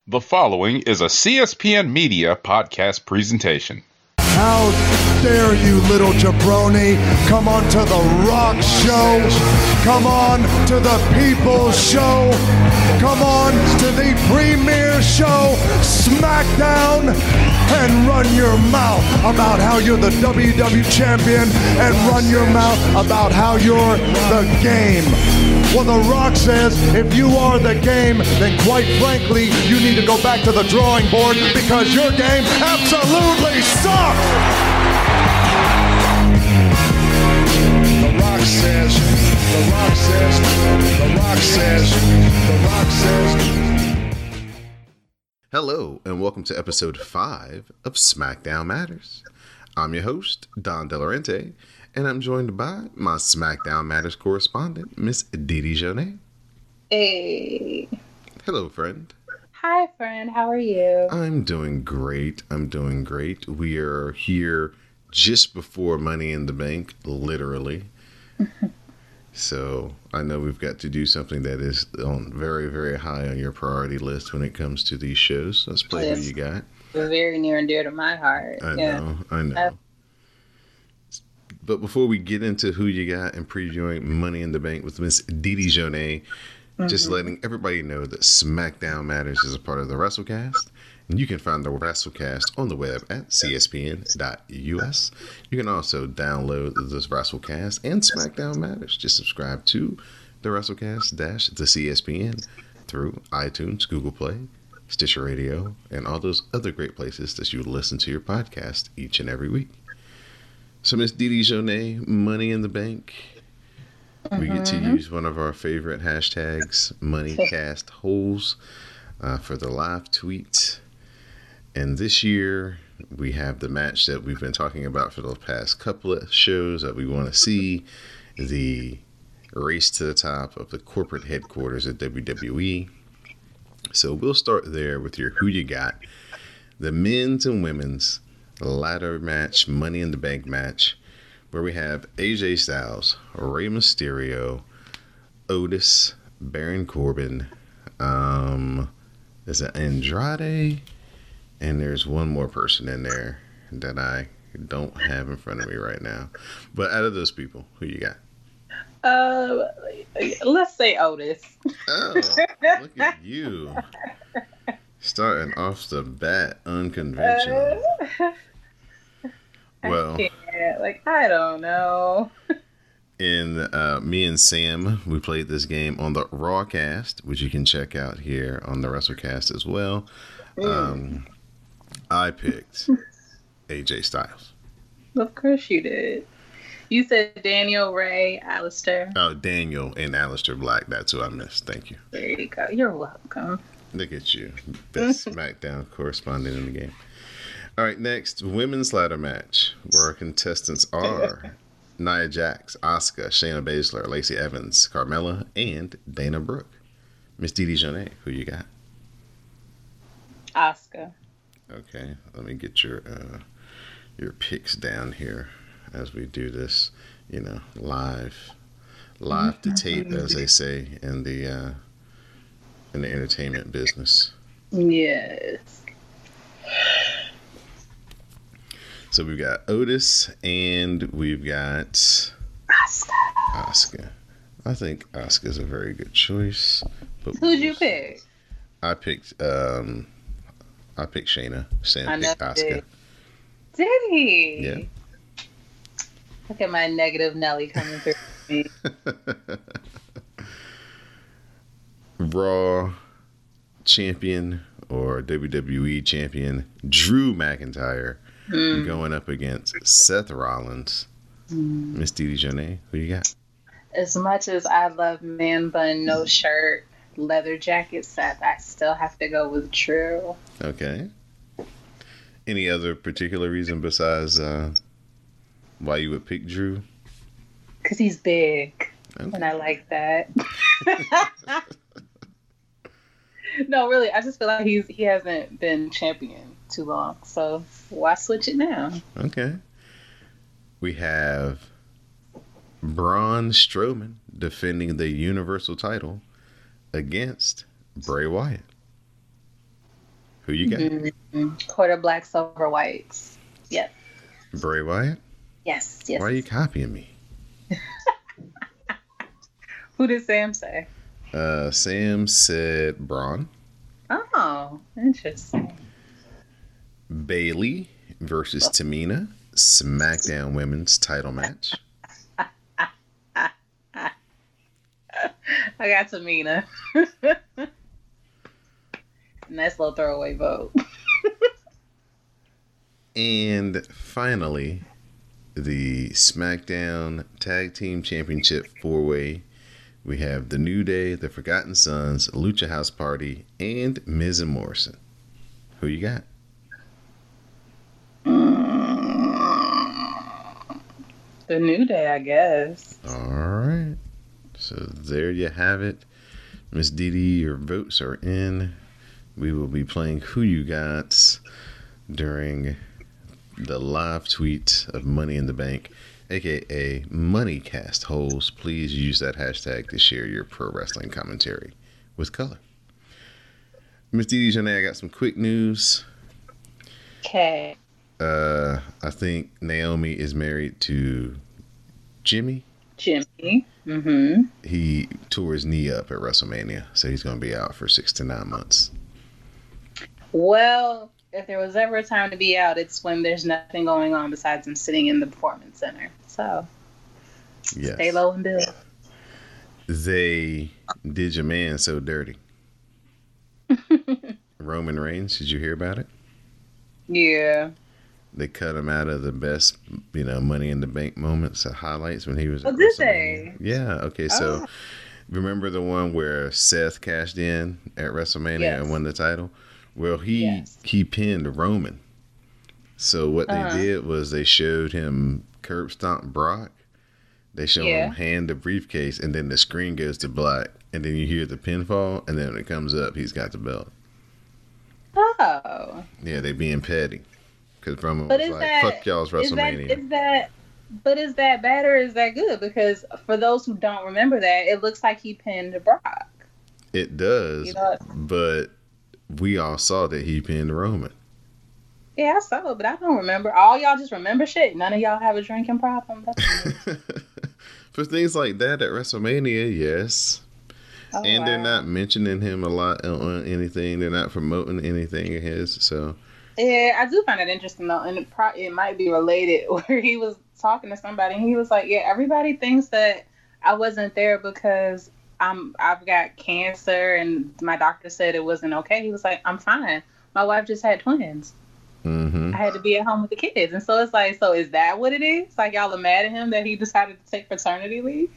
The following is a CSPN Media podcast presentation. How dare you, little jabroni, come on to the rock show, come on to the people's show, come on to the premier show, SmackDown, and run your mouth about how you're the WWE champion and run your mouth about how you're the game. Well, The Rock says if you are the game, then quite frankly, you need to go back to the drawing board because your game absolutely sucks! The Rock says, The Rock says, The Rock says, The Rock says. Hello, and welcome to episode 5 of SmackDown Matters. I'm your host, Don Delarente, and I'm joined by my SmackDown Matters correspondent, Miss Didi Jonay. Hey. Hello, friend. Hi, friend. How are you? I'm doing great. We are here just before Money in the Bank, literally. So I know we've got to do something that is on very, very high on your priority list when it comes to these shows. Let's play Who You Got. Very near and dear to my heart. I know. But before we get into Who You Got and previewing Money in the Bank with Miss Didi Jonay, just letting everybody know that SmackDown Matters is a part of the WrestleCast. And you can find the WrestleCast on the web at cspn.us. You can also download this WrestleCast and SmackDown Matters. Just subscribe to the WrestleCast-the CSPN through iTunes, Google Play, Stitcher Radio, and all those other great places that you listen to your podcast each and every week. So, Miss Didi Jonay, Money in the Bank. We get to use one of our favorite hashtags, MoneyCastHoles, for the live tweet. And this year, we have the match that we've been talking about for the past couple of shows that we want to see. The race to the top of the corporate headquarters at WWE. So we'll start there with your Who You Got. The men's and women's ladder match, Money in the Bank match, where we have AJ Styles, Rey Mysterio, Otis, Baron Corbin, there's an Andrade, and there's one more person in there that I don't have in front of me right now. But out of those people, who you got? Let's say Otis. Oh, look at you. Starting off the bat unconventional. Well, I don't know. In me and Sam, we played this game on the Rawcast, which you can check out here on the WrestleCast as well. I picked AJ Styles. Of course you did. You said Daniel, Ray, Alistair. Oh, Daniel and Alistair Black. That's who I missed. Thank you. There you go. You're welcome. Look at you. Best SmackDown correspondent in the game. All right, next, women's ladder match, where our contestants are Nia Jax, Asuka, Shayna Baszler, Lacey Evans, Carmella, and Dana Brooke. Miss Didi Jonay, who you got? Asuka. Okay, let me get your picks down here as we do this, live to tape, as they say in the entertainment business. Yes. So we've got Otis and we've got Asuka. I think Asuka's a very good choice. But who'd you pick? I picked Shayna. Sam picked Asuka. Did he? Yeah. Look at my negative Nelly coming through me. Raw champion or WWE champion Drew McIntyre going up against Seth Rollins. Miss Didi Jonay, who you got? As much as I love man bun, no shirt, leather jacket Seth, I still have to go with Drew. Okay. Any other particular reason besides why you would pick Drew? Because he's big, okay. And I like that. No, really, I just feel like he hasn't been champion too long, so why switch it now? Okay. We have Braun Strowman defending the Universal title against Bray Wyatt. Who you got? Quarter black, silver whites. Yep. Bray Wyatt? Yes. Why are you copying me? Who did Sam say? Sam said Braun. Oh, interesting. Bayley versus Tamina, SmackDown Women's title match. I got Tamina. Nice little throwaway vote. And finally, the SmackDown Tag Team Championship 4-way. We have The New Day, The Forgotten Sons, Lucha House Party, and Miz and Morrison. Who you got? The New Day, I guess. All right. So there you have it. Miss Didi, your votes are in. We will be playing Who You Got during the live tweet of Money in the Bank, aka MoneyCast holes. Please use that hashtag to share your pro wrestling commentary with color. Miss Didi Jonay, I got some quick news. Okay. I think Naomi is married to Jimmy. Mm-hmm. He tore his knee up at WrestleMania, so he's going to be out for 6 to 9 months. Well, if there was ever a time to be out, it's when there's nothing going on besides him sitting in the performance center. So, Yes. Stay low and build. They did your man so dirty. Roman Reigns, did you hear about it? Yeah. They cut him out of the best, Money in the Bank moments, highlights when he was. Oh, at did WrestleMania. they? Yeah. Okay. So, remember the one where Seth cashed in at WrestleMania and won the title? Well, he pinned Roman. So what they did was they showed him curb stomp Brock. They show him hand the briefcase, and then the screen goes to black, and then you hear the pinfall, and then when it comes up, he's got the belt. Oh. Yeah, they being petty. Because Roman was like, fuck y'all's WrestleMania. Is that bad or is that good? Because for those who don't remember that, it looks like he pinned Brock. It does, but we all saw that he pinned Roman. Yeah, I saw it, but I don't remember. All y'all just remember shit. None of y'all have a drinking problem. For things like that at WrestleMania, yes. Oh, and they're not mentioning him a lot on anything. They're not promoting anything of his, so... Yeah, I do find it interesting though, and it might be related. Where he was talking to somebody, and he was like, "Yeah, everybody thinks that I wasn't there because I've got cancer, and my doctor said it wasn't okay." He was like, "I'm fine. My wife just had twins. Mm-hmm. I had to be at home with the kids." And so it's like, so is that what it is? Like y'all are mad at him that he decided to take paternity leave?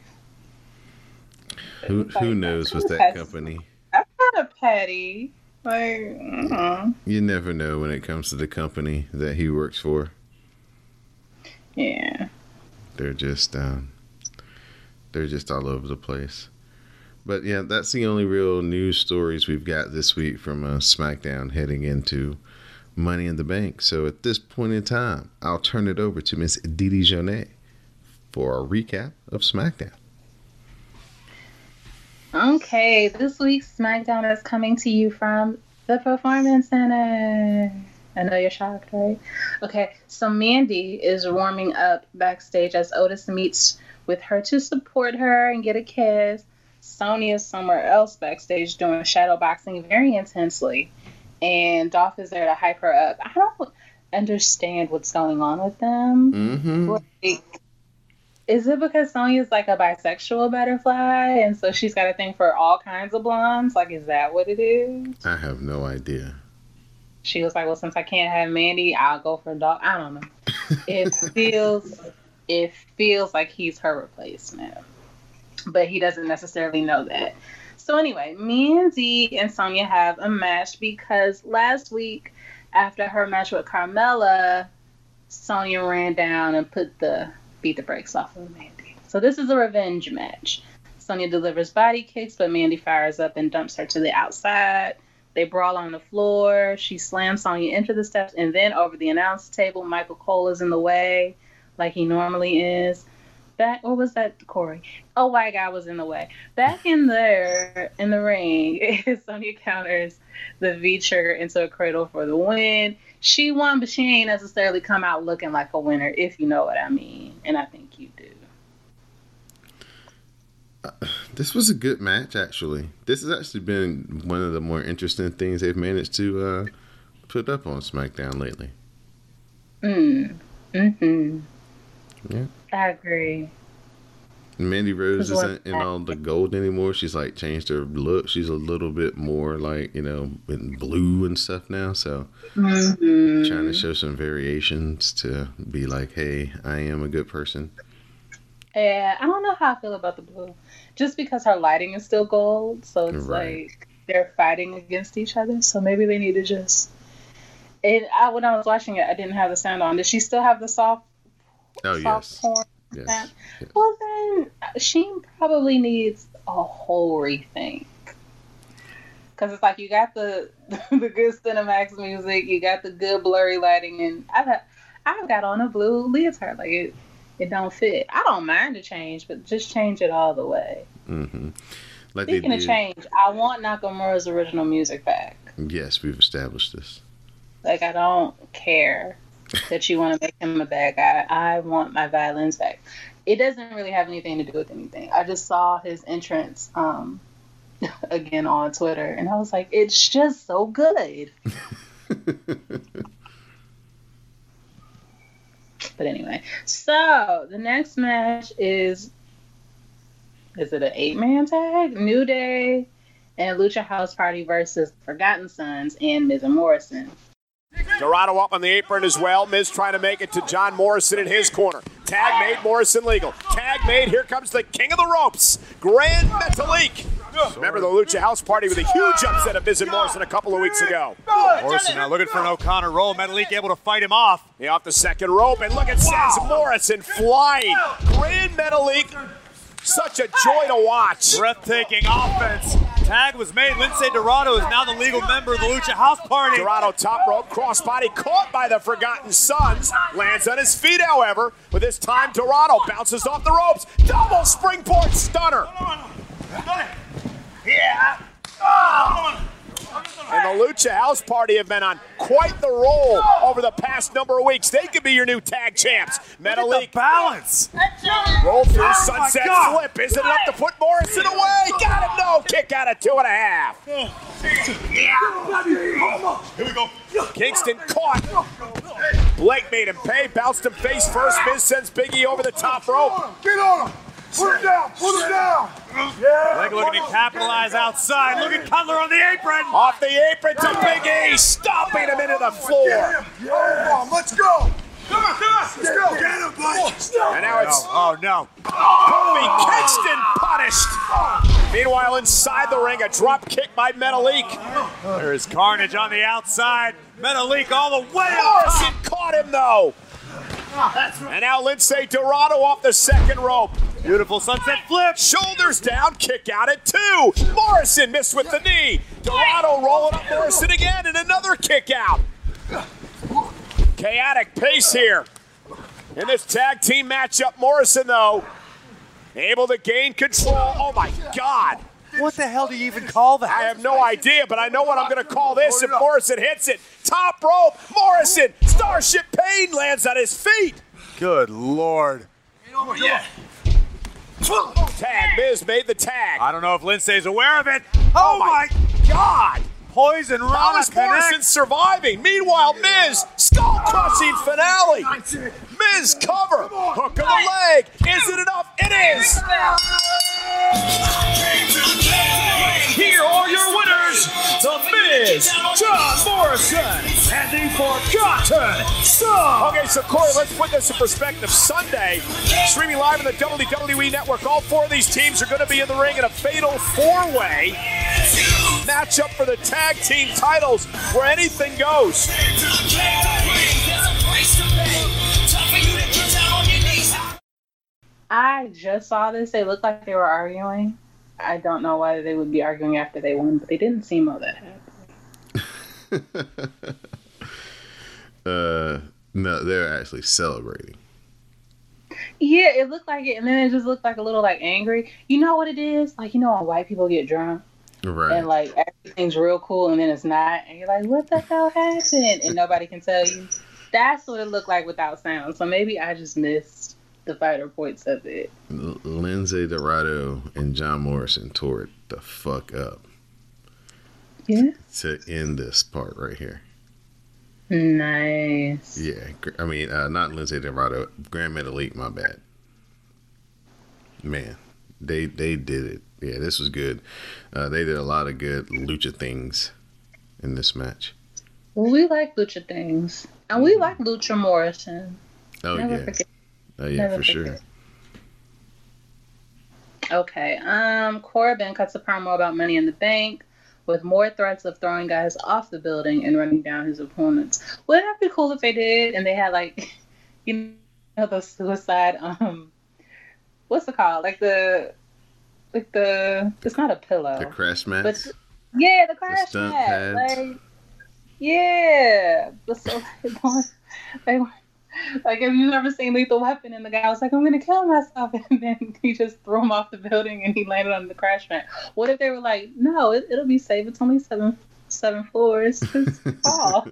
Who knows with that company? That's kind of petty. Like, you never know when it comes to the company that he works for. Yeah, they're just all over the place. But yeah, that's the only real news stories we've got this week from SmackDown heading into Money in the Bank. So at this point in time, I'll turn it over to Miss Didi Jonay for a recap of SmackDown. Okay, this week's SmackDown is coming to you from the Performance Center. I know you're shocked, right? Okay, so Mandy is warming up backstage as Otis meets with her to support her and get a kiss. Sonya's somewhere else backstage doing shadow boxing very intensely, and Dolph is there to hype her up. I don't understand what's going on with them. Mm-hmm. Like, is it because Sonya's like a bisexual butterfly, and so she's got a thing for all kinds of blondes? Like, is that what it is? I have no idea. She was like, well, since I can't have Mandy, I'll go for Dolph. I don't know. It feels like he's her replacement, but he doesn't necessarily know that. So anyway, Mandy and Sonya have a match because last week, after her match with Carmella, Sonya ran down and beat the brakes off of Mandy. So this is a revenge match. Sonya delivers body kicks, but Mandy fires up and dumps her to the outside. They brawl on the floor. She slams Sonya into the steps and then over the announce table. Michael Cole is in the way like he normally is. back, or was that Corey? Oh, white guy was in the way. Back in there, in the ring, Sonya counters the V trigger into a cradle for the win. She won, but she ain't necessarily come out looking like a winner, if you know what I mean. And I think you do. This was a good match, actually. This has actually been one of the more interesting things they've managed to put up on SmackDown lately. Yeah. I agree. Mandy Rose isn't in all the gold anymore. She's like changed her look. She's a little bit more like, in blue and stuff now. So trying to show some variations to be like, hey, I am a good person. Yeah, I don't know how I feel about the blue. Just because her lighting is still gold. So it's like they're fighting against each other. So maybe they need to just... when I was watching it, I didn't have the sound on. Did she still have the soft porn? Yes. Well, then she probably needs a whole rethink. Because it's like you got the good Cinemax music, you got the good blurry lighting, and I've got on a blue leotard. Like it don't fit. I don't mind the change, but just change it all the way. Mm-hmm. Speaking of change, I want Nakamura's original music back. Yes, we've established this. Like, I don't care that you want to make him a bad guy. I want my violins back. It doesn't really have anything to do with anything. I just saw his entrance again on Twitter, and I was like, it's just so good. But anyway, so the next match is it an 8-man tag? New Day and Lucha House Party versus Forgotten Sons and Miz and Morrison. Dorado up on the apron as well. Miz trying to make it to John Morrison in his corner. Tag made, Morrison legal. Tag made, here comes the king of the ropes, Grand Metalik. Remember the Lucha House Party with a huge upset of Miz and Morrison a couple of weeks ago. Morrison now looking for an O'Connor roll. Metalik able to fight him off. Off the second rope, and look at Seth Morrison flying. Grand Metalik, such a joy to watch. Breathtaking offense. Tag was made. Lince Dorado is now the legal member of the Lucha House Party. Dorado top rope, crossbody caught by the Forgotten Sons. Lands on his feet, however. But this time, Dorado bounces off the ropes. Double springboard stunner. Yeah. And the Lucha House Party have been on quite the roll over the past number of weeks. They could be your new tag champs. Metalik balance. Roll through sunset flip. Is it enough to put Morrison away? Got him, no. Kick out of 2.5. Here we go. Kingston caught. Blake made him pay. Bounced him face first. Miz sends Biggie over the top rope. Get on him! Put him down! Put him down! Yeah! Blake looking to capitalize outside. Look at Cutler on the apron. Off the apron to Big E, stomping him into the floor. Yeah. Let's go! Come on! Let's go! Get him, buddy! And now it's no. Kofi Kingston punished. Meanwhile, inside the ring, a drop kick by Metalik. There is carnage on the outside. Metalik all the way Morrison caught him, though. And now Lince Dorado off the second rope. Beautiful sunset flip. Shoulders down, kick out at 2. Morrison missed with the knee. Dorado rolling up Morrison again, and another kick out. Chaotic pace here in this tag team matchup. Morrison, though, able to gain control. Oh, my God. What the hell do you even call that? I have no idea, but I know what I'm going to call this if Morrison hits it. Top rope, Morrison, Starship Pain lands on his feet. Good Lord. Yeah. Tag, Miz made the tag. I don't know if Lindsay's aware of it. Oh my God. Poison How is Morrison surviving? Meanwhile, Miz, skull-crushing finale. Miz cover, hook of the leg. Is it enough? It is. Here are your winners, The Miz, John Morrison, and the Forgotten Sons. Okay, so Corey, let's put this in perspective. Sunday, streaming live on the WWE Network, all 4 of these teams are going to be in the ring in a fatal 4-way matchup for the tag team titles where anything goes. I just saw this. They looked like they were arguing. I don't know why they would be arguing after they won, but they didn't seem all that happy. No, they're actually celebrating. Yeah, it looked like it, and then it just looked like a little like angry. You know what it is? Like, you know when white people get drunk Right. and like everything's real cool and then it's not, and you're like, what the hell happened? And nobody can tell you. That's what it looked like without sound. So maybe I just missed the finer points of it. Lindsay Dorado and John Morrison tore it the fuck up. Yeah. To end this part right here. Nice. Yeah, I mean, not Lindsay Dorado, Grand Metalik, my bad. Man, they did it. Yeah, this was good. They did a lot of good lucha things in this match. Well, we like lucha things. And we like Lucha Morrison. Oh, Never yeah. forget. Oh, yeah, Never for forget. sure. Okay. Corbin cuts a promo about Money in the Bank with more threats of throwing guys off the building and running down his opponents. Wouldn't that be cool if they did? And they had like, you know, the suicide. What's it called? Like the. It's not a pillow. The crash mats. But yeah, the crash stunt mat. pads. Like, yeah. But so like, have you ever seen Lethal Weapon? And the guy was like, I'm gonna kill myself, and then he just threw him off the building and he landed on the crash mat. What if they were like, no, it'll be safe. It's only seven floors. Just fall.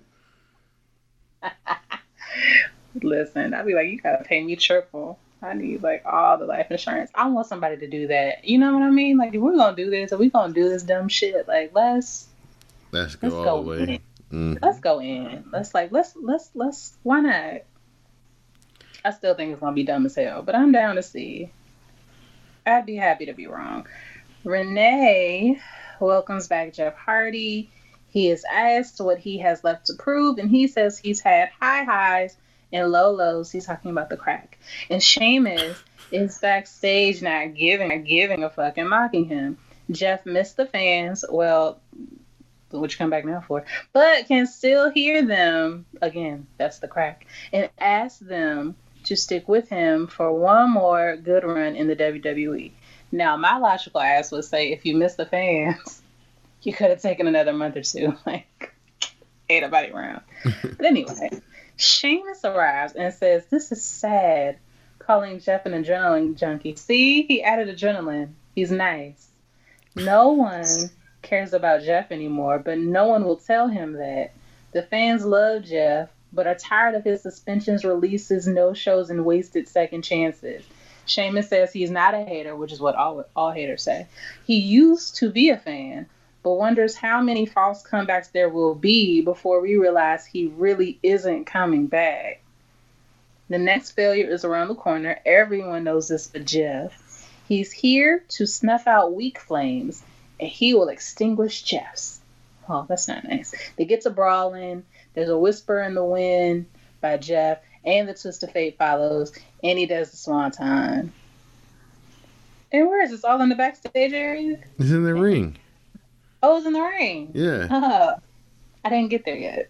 Listen, I'd be like, you gotta pay me triple. I need like all the life insurance. I want somebody to do that. You know what I mean? Like, if we're gonna do this, if we're gonna do this dumb shit, like let's go all the way. Mm-hmm. Let's go in. Let's why not? I still think it's gonna be dumb as hell, but I'm down to see. I'd be happy to be wrong. Renee welcomes back Jeff Hardy. He is asked what he has left to prove, and he says he's had high highs and low lows. He's talking about the crack. And Sheamus is backstage not giving a fuck and mocking him. Jeff missed the fans. Well, what you come back now for? But can still hear them. Again, that's the crack. And ask them to stick with him for one more good run in the WWE. Now, my logical ass would say if you miss the fans, you could have taken another month or two. Like, ain't nobody around. But anyway, Sheamus arrives and says, this is sad, calling Jeff an adrenaline junkie. See, he added adrenaline. He's nice. No one cares about Jeff anymore, but no one will tell him that. The fans love Jeff, but are tired of his suspensions, releases, no-shows, and wasted second chances. Sheamus says he's not a hater, which is what all haters say. He used to be a fan, but wonders how many false comebacks there will be before we realize he really isn't coming back. The next failure is around the corner. Everyone knows this but Jeff. He's here to snuff out weak flames, and he will extinguish Jeff's. Oh, that's not nice. They get to brawling. There's a whisper in the wind by Jeff, and the twist of fate follows, and he does the swanton. And where is this? All in the backstage area? It's in the ring. Oh, it's in the ring. Yeah. I didn't get there yet.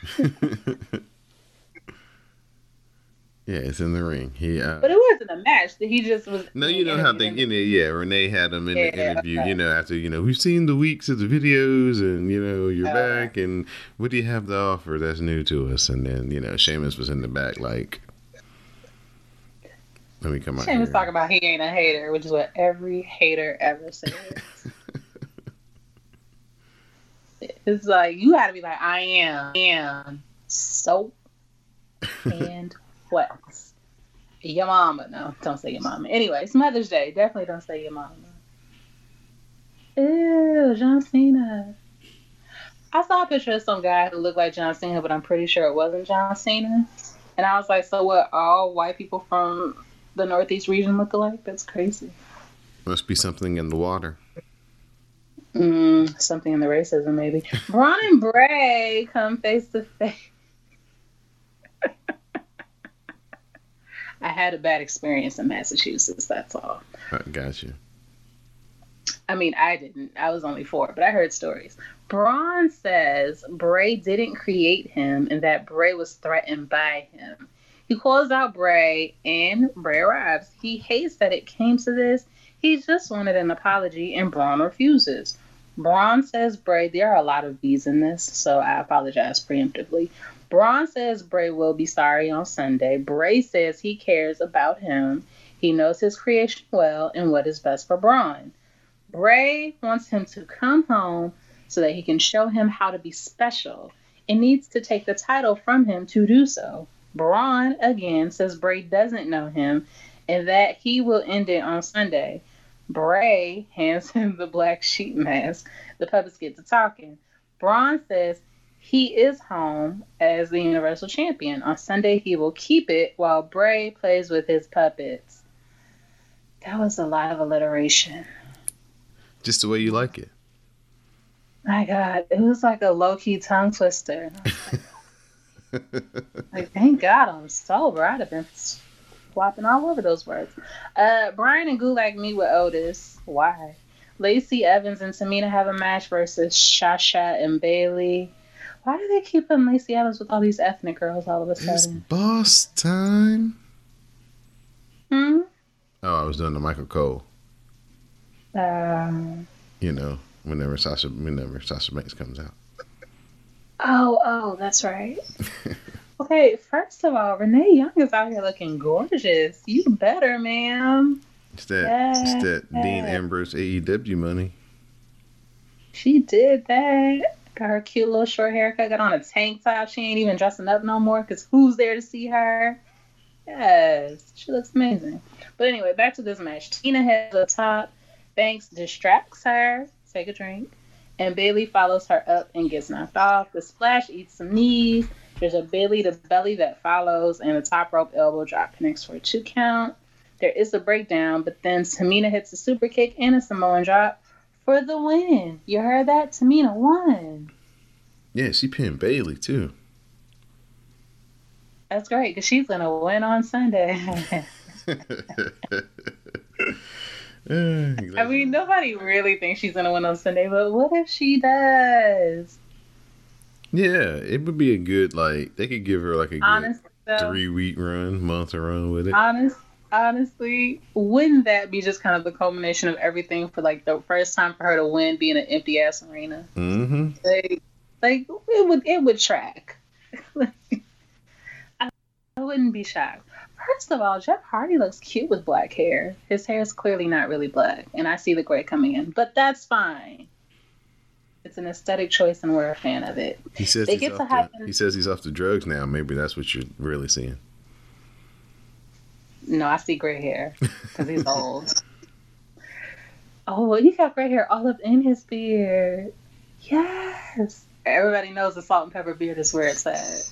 Yeah, it's in the ring. But it wasn't a match. He just was. No, you know how they, Renee had him in the interview. Okay. After we've seen the weeks of the videos, and you're back, and what do you have to offer that's new to us? And then Sheamus was in the back, like, let me come out. Sheamus talking about he ain't a hater, which is what every hater ever says. It's like you got to be like, I am soap and what? Your mama. No, don't say your mama. Anyway, it's Mother's Day. Definitely don't say your mama. Ew, John Cena. I saw a picture of some guy who looked like John Cena, but I'm pretty sure it wasn't John Cena. And I was like, so what? All white people from the Northeast region look alike? That's crazy. Must be something in the water. Something in the racism, maybe. Braun and Bray come face to face. I had a bad experience in Massachusetts, that's all. Got you. I mean, I didn't. I was only 4, but I heard stories. Braun says Bray didn't create him and that Bray was threatened by him. He calls out Bray, and Bray arrives. He hates that it came to this. He just wanted an apology, and Braun refuses. Braun says, Bray, there are a lot of B's in this, so I apologize preemptively. Braun says Bray will be sorry on Sunday. Bray says he cares about him. He knows his creation well and what is best for Braun. Bray wants him to come home so that he can show him how to be special and needs to take the title from him to do so. Braun, again, says Bray doesn't know him and that he will end it on Sunday. Bray hands him the black sheep mask. The puppets get to talking. Braun says he is home as the Universal Champion. On Sunday, he will keep it while Bray plays with his puppets. That was a lot of alliteration. Just the way you like it. My God, it was like a low-key tongue twister. Like, thank God I'm sober. I'd have been flopping all over those words. Brian and Gulak meet with Otis. Why? Lacey Evans and Tamina have a match versus Sasha and Bailey. Why do they keep putting Lacey Evans with all these ethnic girls all of a sudden? It's boss time. Oh, I was doing the Michael Cole. Whenever Sasha Banks comes out. Oh, that's right. Okay, first of all, Renee Young is out here looking gorgeous. You better, ma'am. It's that Dean Ambrose AEW money. She did that. Got her cute little short haircut. Got on a tank top. She ain't even dressing up no more because who's there to see her? Yes, she looks amazing. But anyway, back to this match. Tina heads up top. Banks distracts her. Take a drink. And Bailey follows her up and gets knocked off. The splash eats some knees. There's a Bailey to belly that follows, and a top rope elbow drop connects for a 2 count. There is a breakdown, but then Tamina hits a super kick and a Samoan drop for the win. You heard that? Tamina won. Yeah, she pinned Bailey too. That's great, because she's going to win on Sunday. I mean, nobody really thinks she's going to win on Sunday, but what if she does? Yeah, it would be a good, they could give her a good 3-week month run with it. Honestly, wouldn't that be just kind of the culmination of everything for the first time for her to win being an empty ass arena? Mm-hmm. It would track. I wouldn't be shocked. First of all, Jeff Hardy looks cute with black hair. His hair is clearly not really black, and I see the gray coming in, but that's fine. It's an aesthetic choice, and we're a fan of it. He says he's off the drugs now. Maybe that's what you're really seeing. No, I see gray hair because he's old. Oh, he got gray hair all up in his beard. Yes. Everybody knows the salt and pepper beard is where it's at.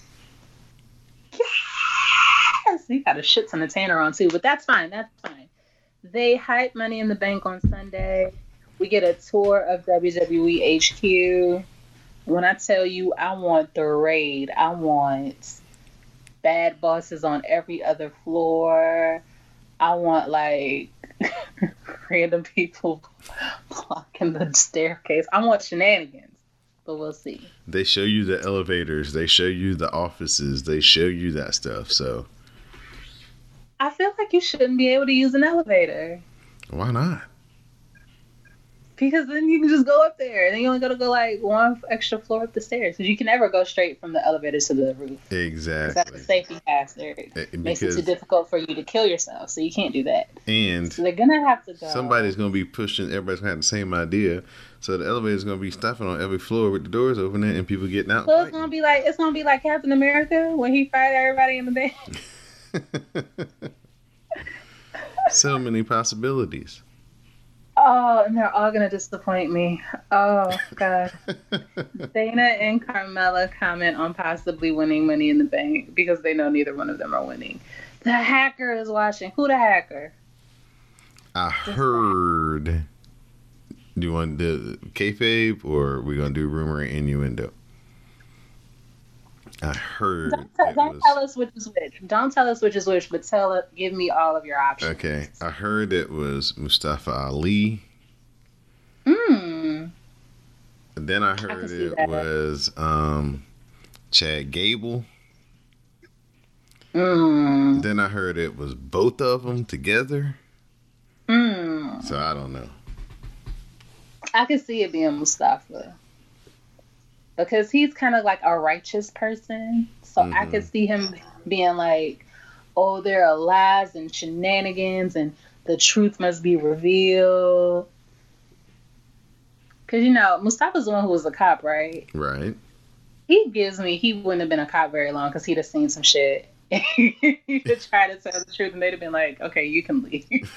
Yes. He got a shit ton of tanner on too, but that's fine. They hype Money in the Bank on Sunday. We get a tour of WWE HQ. When I tell you I want the raid, I want bad bosses on every other floor. I want random people blocking the staircase. I want shenanigans, but we'll see. They show you the elevators. They show you the offices. They show you that stuff. So I feel like you shouldn't be able to use an elevator. Why not? Because then you can just go up there, and then you only got to go one extra floor up the stairs. Because you can never go straight from the elevator to the roof. Exactly. That's a safety hazard. It makes it too difficult for you to kill yourself, so you can't do that. And so they're gonna have to go. Somebody's gonna be pushing. Everybody's gonna have the same idea. So the elevator's gonna be stopping on every floor with the doors opening and people getting out. So it's gonna be like Captain America when he fight everybody in the bed. So many possibilities. Oh, and they're all going to disappoint me. Oh, God. Dana and Carmella comment on possibly winning Money in the Bank because they know neither one of them are winning. The hacker is watching. Who the hacker? I heard. Do you want the kayfabe or are we going to do rumor and innuendo? I heard. Don't tell us which is which. Don't tell us which is which, but give me all of your options. Okay. I heard it was Mustafa Ali. Hmm. Then I heard it was Chad Gable. Then I heard it was both of them together. So I don't know. I could see it being Mustafa. because he's kind of like a righteous person. So I could see him being like, oh, there are lies and shenanigans and the truth must be revealed. Because, Mustafa's the one who was a cop, right? Right. He gives me, he wouldn't have been a cop very long because he'd have seen some shit. He'd have tried to tell the truth and they'd have been like, okay, you can leave.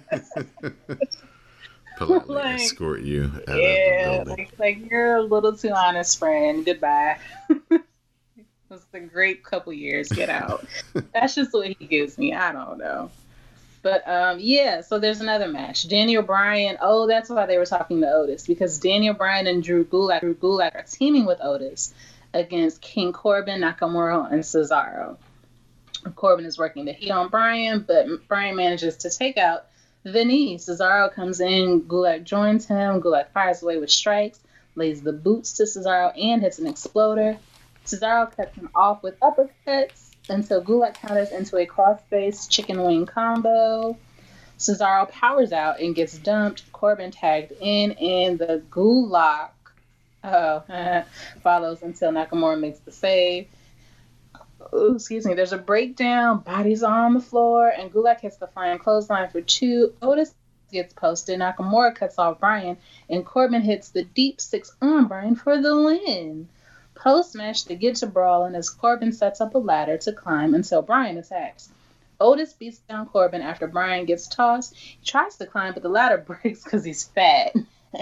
Politely escort you out of the building. Like you're a little too honest, friend. Goodbye. It was a great couple years. Get out. That's just what he gives me. I don't know. But so there's another match. Daniel Bryan. Oh, that's why they were talking to Otis, because Daniel Bryan and Drew Gulak are teaming with Otis against King Corbin, Nakamura, and Cesaro. Corbin is working the heat on Bryan, but Bryan manages to take out the knee. Cesaro comes in, Gulak joins him, Gulak fires away with strikes, lays the boots to Cesaro, and hits an exploder. Cesaro cuts him off with uppercuts until Gulak counters into a cross-face chicken wing combo. Cesaro powers out and gets dumped. Corbin tagged in, and the Gulak follows until Nakamura makes the save. Ooh, excuse me. There's a breakdown. Bodies are on the floor, and Gulak hits the flying clothesline for 2. Otis gets posted. Nakamura cuts off Bryan, and Corbin hits the deep 6 on Bryan for the win. Post-match, they get to brawling as Corbin sets up a ladder to climb until Bryan attacks. Otis beats down Corbin after Bryan gets tossed. He tries to climb, but the ladder breaks because he's fat.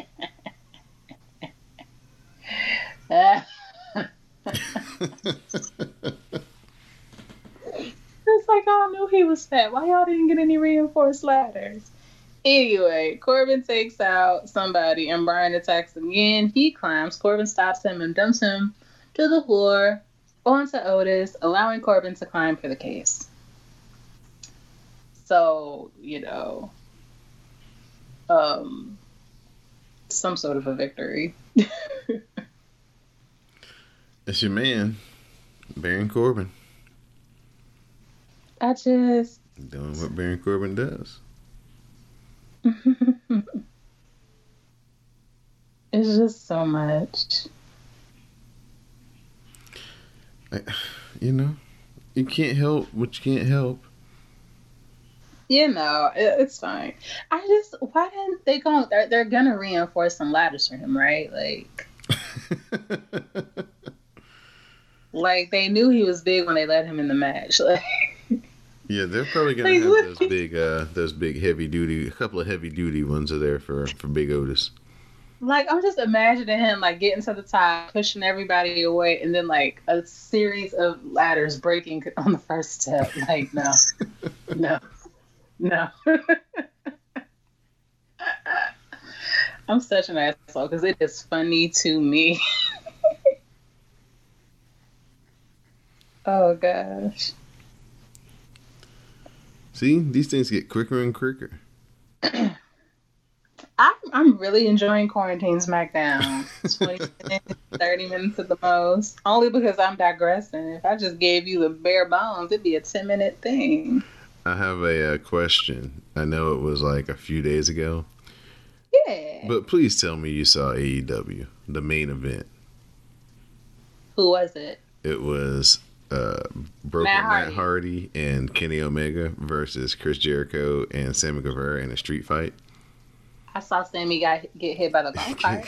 It's like, I knew he was fat. Why y'all didn't get any reinforced ladders? Anyway, Corbin takes out somebody and Bryan attacks again. He climbs. Corbin stops him and dumps him to the floor onto Otis, allowing Corbin to climb for the case. So, some sort of a victory. It's your man, Baron Corbin. I just... doing what Baron Corbin does. It's just so much. You can't help what you can't help. It's fine. Why didn't they go? They're gonna reinforce some ladders for him, right? Like they knew he was big when they let him in the match. Yeah, they're probably gonna have those big heavy duty, a couple of heavy duty ones are there for Big Otis. I'm just imagining him getting to the top, pushing everybody away, and then a series of ladders breaking on the first step. No. I'm such an asshole because it is funny to me. Oh gosh. See, these things get quicker and quicker. I'm really enjoying Quarantine SmackDown. 20 minutes, 30 minutes at the most. Only because I'm digressing. If I just gave you the bare bones, it'd be a 10-minute thing. I have a question. I know it was a few days ago. Yeah. But please tell me you saw AEW, the main event. Who was it? It was Broken Matt Hardy and Kenny Omega versus Chris Jericho and Sammy Guevara in a street fight. I saw Sammy get hit by the golf cart.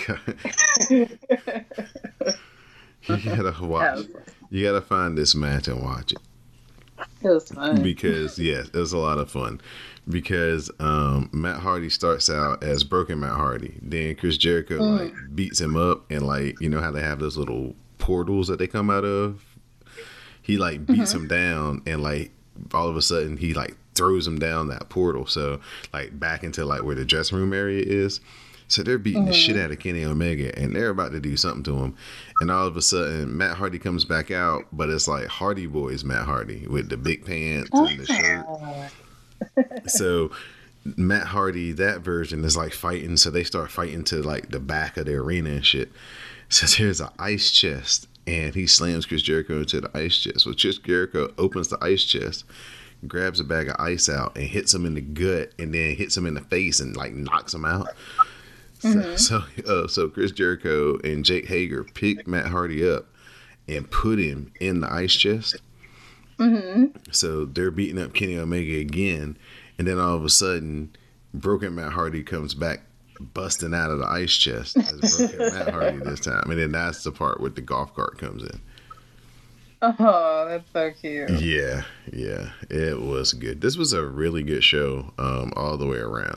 You gotta watch. You gotta find this match and watch it. It was fun. Because it was a lot of fun. Because Matt Hardy starts out as Broken Matt Hardy. Then Chris Jericho beats him up, and how they have those little portals that they come out of. He beats him down, and all of a sudden he throws him down that portal. So back into where the dressing room area is. So they're beating the shit out of Kenny Omega, and they're about to do something to him. And all of a sudden, Matt Hardy comes back out, but it's Hardy Boys Matt Hardy with the big pants and the shirt. So Matt Hardy, that version is fighting. So they start fighting to the back of the arena and shit. So there's an ice chest, and he slams Chris Jericho into the ice chest. So Chris Jericho opens the ice chest, grabs a bag of ice out, and hits him in the gut, and then hits him in the face and knocks him out. So Chris Jericho and Jake Hager picked Matt Hardy up and put him in the ice chest. So they're beating up Kenny Omega again, and then all of a sudden, broken Matt Hardy comes back, busting out of the ice chest as broken Matt Hardy this time, and then that's the part where the golf cart comes in. Oh, that's so cute. Yeah, it was good. This was a really good show, all the way around.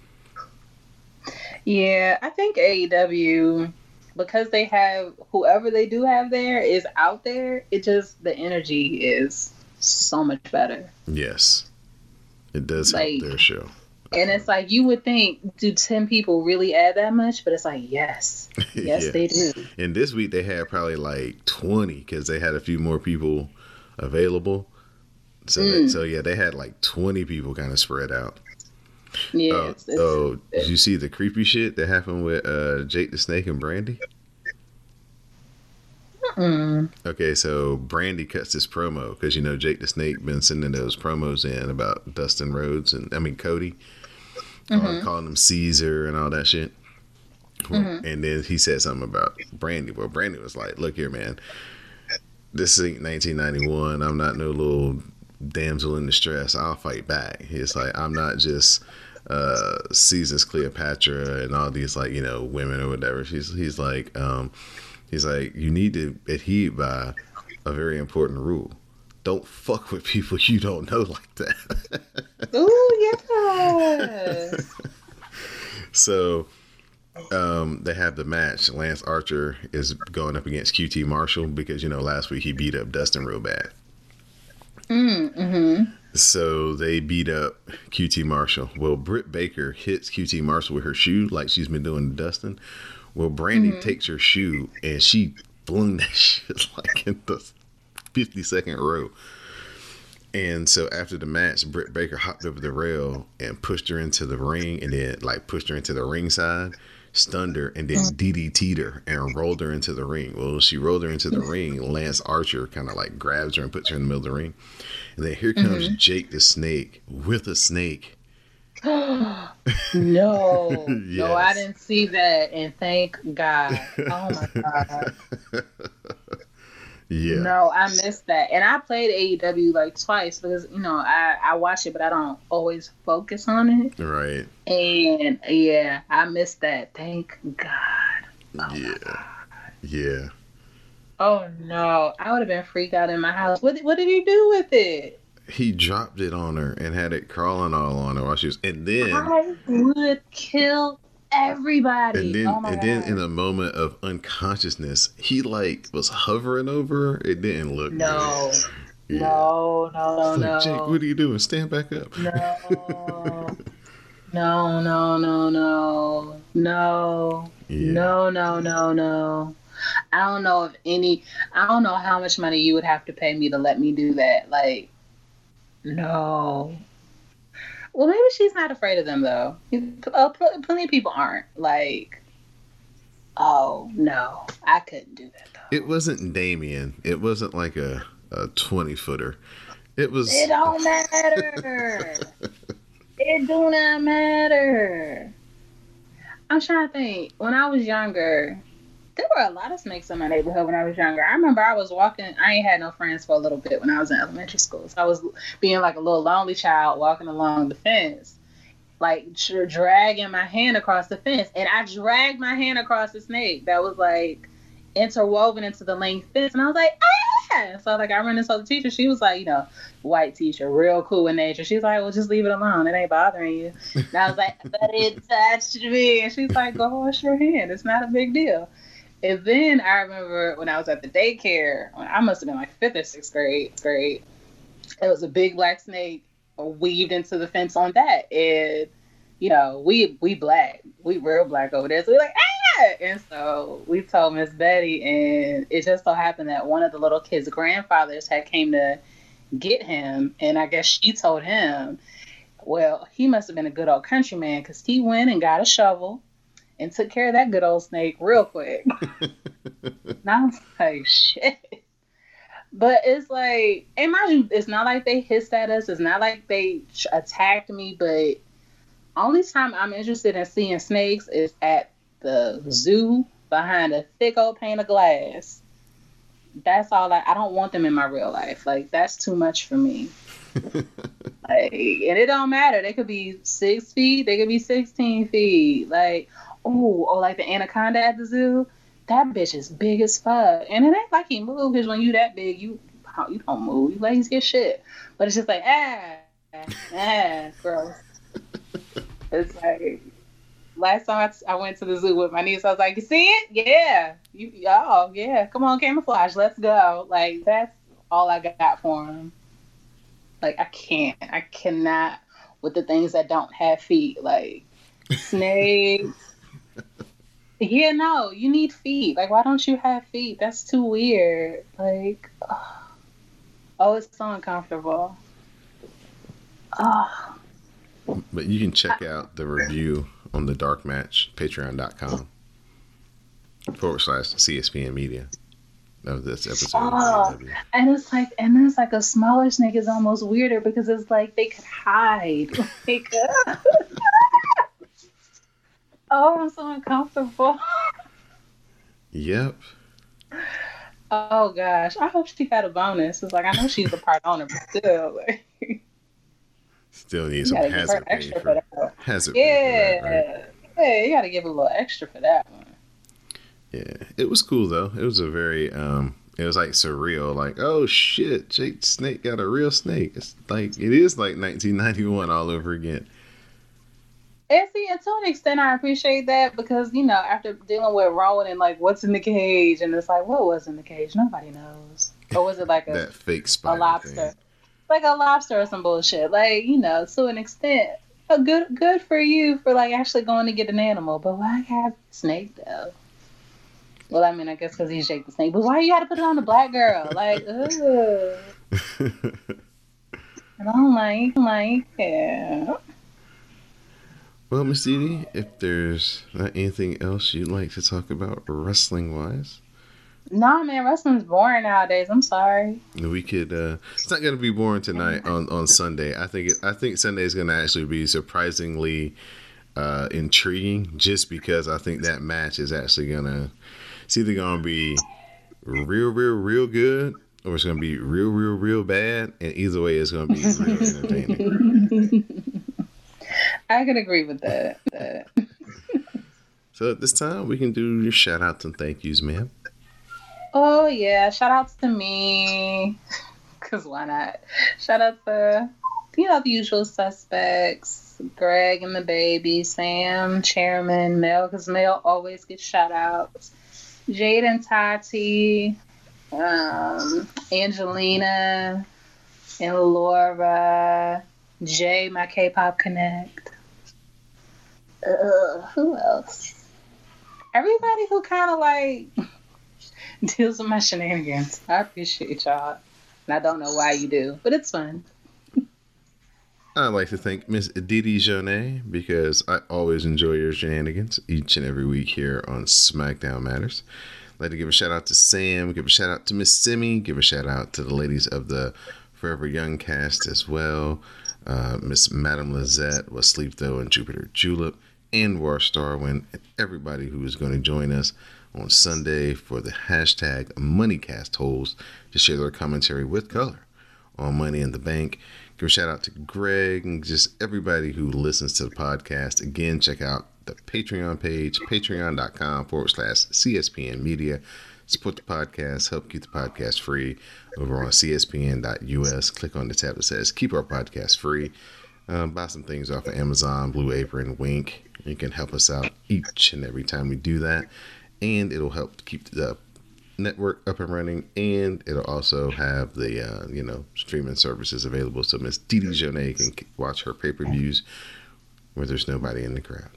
Yeah, I think AEW, because they have whoever they do have there is out there. It just the energy is so much better. Yes, it does help their show. And it's like, you would think, do 10 people really add that much? But it's like, yes, yeah. They do. And this week they had probably like 20 because they had a few more people available. So they had like 20 people kind of spread out. Yeah. Did you see the creepy shit that happened with Jake the Snake and Brandy? Okay, so Brandy cuts this promo because Jake the Snake been sending those promos in about Dustin Rhodes and Cody, calling him Caesar and all that shit. And then he said something about Brandy. Well, Brandy was like, "Look here, man. This ain't 1991. I'm not no little damsel in distress. I'll fight back." He's like, "I'm not just Caesar's Cleopatra and all these women or whatever." He's like, you need to adhere by a very important rule. Don't fuck with people you don't know like that. Ooh, yes. So they have the match. Lance Archer is going up against QT Marshall because last week he beat up Dustin real bad. So they beat up QT Marshall. Well, Britt Baker hits QT Marshall with her shoe like she's been doing to Dustin. Well, Brandy takes her shoe and she flung that shit like in the 52nd row. And so after the match, Britt Baker hopped over the rail and pushed her into the ring, and then pushed her into the ringside, stunned her, and then DDT'd her and rolled her into the ring. Well, she rolled her into the ring. Lance Archer kind of grabs her and puts her in the middle of the ring. And then here comes Jake the Snake with a snake. No, Yes. No, I didn't see that, and thank God. Oh my God. Yeah. No, I missed that, and I played AEW twice because I watch it, but I don't always focus on it. Right. And yeah, I missed that. Thank God. Oh Yeah. Oh no, I would have been freaked out in my house. What did he do with it? He dropped it on her and had it crawling all on her while she was, and then I would kill everybody. And then in a moment of unconsciousness, he was hovering over her. It didn't look good. No. Jake, what are you doing? Stand back up. No. Yeah. No. I don't know how much money you would have to pay me to let me do that. No. Well, maybe she's not afraid of them, though. Plenty of people aren't. Oh, no. I couldn't do that, though. It wasn't Damien. It wasn't like a 20-footer. It was... It don't matter. It do not matter. I'm trying to think. When I was younger... There were a lot of snakes in my neighborhood when I was younger. I remember I was walking. I ain't had no friends for a little bit when I was in elementary school. So I was being like a little lonely child walking along the fence, dragging my hand across the fence. And I dragged my hand across the snake that was interwoven into the length fence. And I was like, ah! So I ran into the teacher. She was white teacher, real cool in nature. She's like, well, just leave it alone. It ain't bothering you. And I was like, but it touched me. And she's like, go wash your hand. It's not a big deal. And then I remember when I was at the daycare, I must have been 5th or 6th grade. There was a big black snake weaved into the fence on that. And, we black. We real black over there. So we're like, ah! And so we told Miss Betty, and it just so happened that one of the little kids' grandfathers had came to get him. And I guess she told him, well, he must have been a good old countryman because he went and got a shovel and took care of that good old snake real quick. And I was like, shit. But it's and mind you, it's not like they hissed at us. It's not like they attacked me. But only time I'm interested in seeing snakes is at the zoo behind a thick old pane of glass. That's all. I don't want them in my real life. Like, that's too much for me. Like, and it don't matter. They could be 6 feet. They could be 16 feet. Like, like the anaconda at the zoo. That bitch is big as fuck. And it ain't like he moved, because when you that big, you don't move. You lazy as shit. But it's just like, gross. It's like, last time I went to the zoo with my niece, I was like, you see it? Yeah. Yeah. Come on, camouflage. Let's go. Like, that's all I got for him. Like, I cannot with the things that don't have feet. Like, snakes. Yeah, no, you need feet. Like, why don't you have feet? That's too weird. Like, it's so uncomfortable. But you can check out the review on the Dark Match, patreon.com/CSPN Media of this episode. And it's like a smaller snake is almost weirder because it's like they could hide. Like, I'm so uncomfortable. Yep. Oh gosh, I hope she had a bonus. It's like, I know she's a part owner, but still, like, still needs some hazard pay for that. Hazard pay for that, right? Yeah, you gotta give a little extra for that one. Yeah, it was cool though. It was a very it was like surreal. Like, oh shit, Jake Snake got a real snake. It's like, it is like 1991 all over again. And see, and to an extent, I appreciate that, because, you know, after dealing with Rowan and like, what's in the cage, and it's like, what was in the cage? Nobody knows. Or was it like that fake spider a lobster thing? Like a lobster or some bullshit? Like, you know, to an extent, good for you for like actually going to get an animal. But why have snake though? Well, I mean, I guess because he's Jake the Snake. But why you got to put it on the black girl? Like, ugh. And I'm like, yeah. Well, Miss Dee, if there's not anything else you'd like to talk about wrestling-wise? Nah, man, wrestling's boring nowadays. I'm sorry. We could. It's not going to be boring tonight on Sunday. I think Sunday is going to actually be surprisingly intriguing, just because I think that match is actually it's either going to be real good, or it's going to be real bad, and either way, it's going to be real entertaining. I can agree with that. So at this time, we can do your shout outs and thank yous, ma'am. Oh, yeah. Shout outs to me. Because why not? Shout out to, the usual suspects. Greg and the baby, Sam, Chairman, Mel, because Mel always gets shout outs. Jade and Tati, Angelina, and Laura, Jay, my K-pop connect. Who else? Everybody who kind of like deals with my shenanigans. I appreciate y'all. And I don't know why you do, but it's fun. I'd like to thank Miss Didi Jonay, because I always enjoy your shenanigans each and every week here on SmackDown Matters. I'd like to give a shout out to Sam, give a shout out to Miss Simi, give a shout out to the ladies of the Forever Young cast as well. Miss Madam Lizette, Was Sleep Though, and Jupiter Julep, and War Starwind, and everybody who is going to join us on Sunday for the hashtag MoneyCast holds to share their commentary with color on Money in the Bank. Give a shout out to Greg and just everybody who listens to the podcast. Again, check out the Patreon page, patreon.com/CSPN Media. Support the podcast, help keep the podcast free over on CSPN.us. Click on the tab that says keep our podcast free. Buy some things off of Amazon, Blue Apron, Wink. You can help us out each and every time we do that. And it'll help keep the network up and running. And it'll also have the, streaming services available. So Miss Didi Jonay can watch her pay-per-views where there's nobody in the crowd.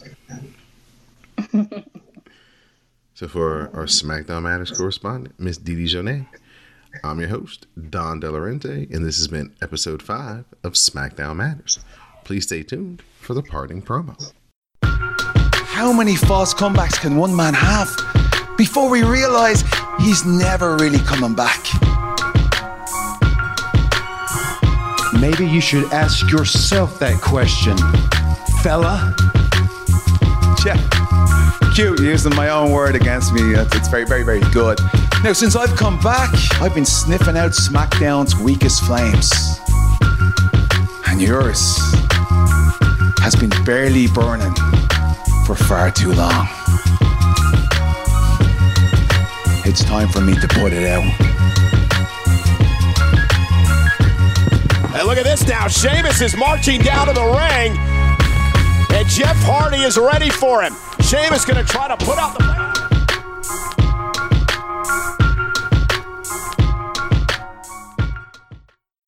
So for our SmackDown Matters correspondent, Miss Didi Jonay, I'm your host, Don Delarente, and this has been episode 5 of SmackDown Matters. Please stay tuned for the parting promo. How many false comebacks can one man have before we realize he's never really coming back? Maybe you should ask yourself that question, fella. Yeah. cute using my own word against me. It's very, very, very good. Now, since I've come back, I've been sniffing out SmackDown's weakest flames. And yours has been barely burning for far too long. It's time for me to put it out. And look at this now. Sheamus is marching down to the ring. And Jeff Hardy is ready for him. Sheamus going to try to put out the...